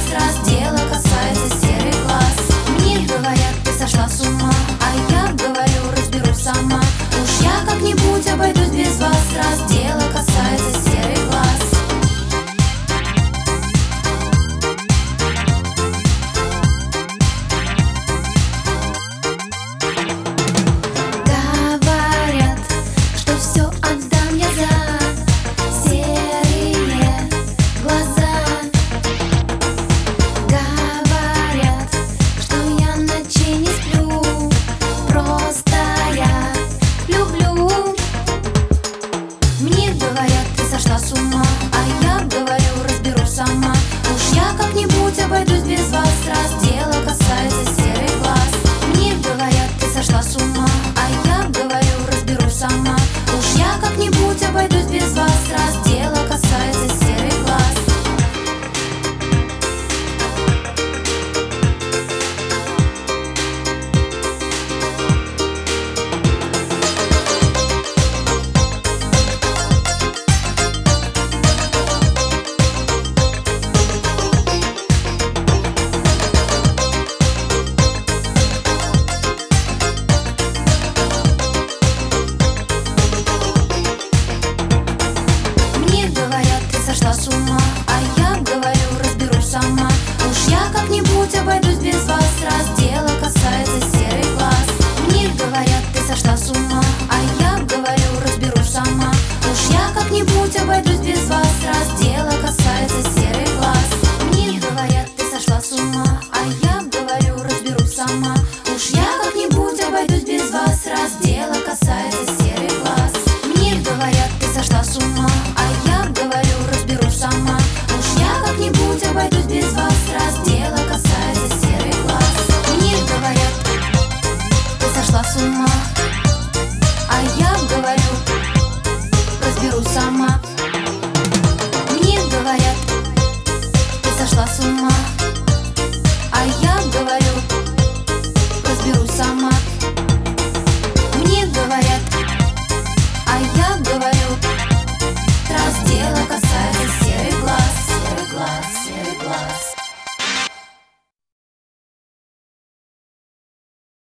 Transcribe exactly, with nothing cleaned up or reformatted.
раз дело касается серых глаз. Мне говорят, ты сошла с ума, а я говорю, разберусь сама. Уж я как-нибудь обойдусь без вас, раз дело касается серых глаз. С ума, а я говорю, разберусь сама. Уж я как-нибудь обойдусь без вас, раз дело касается серых глаз. Мне говорят, ты сошла с ума, а я говорю, разберусь сама. Уж я как-нибудь обойдусь без вас, раз дело касается серых глаз. Сошла с ума, а я говорю, разберусь сама. Уж я как-нибудь обойдусь без вас, раз дело касается серых глаз. Мне говорят, ты сошла с ума, а я говорю, разберусь сама. Уж я как-нибудь обойдусь без вас, раз дело касается серых глаз. Мне говорят, ты сошла с ума, а я говорю, разберусь сама. Уж я как-нибудь обойдусь без вас, раз дело касается серых глаз. Мне говорят, ты сошла с ума, а я говорю, разберусь сама. Уж я как-нибудь обойдусь без вас, раз дело касается серых глаз. Мне говорят, ты сошла с ума, а я говорю, разберусь сама. Мне говорят, ты сошла с ума.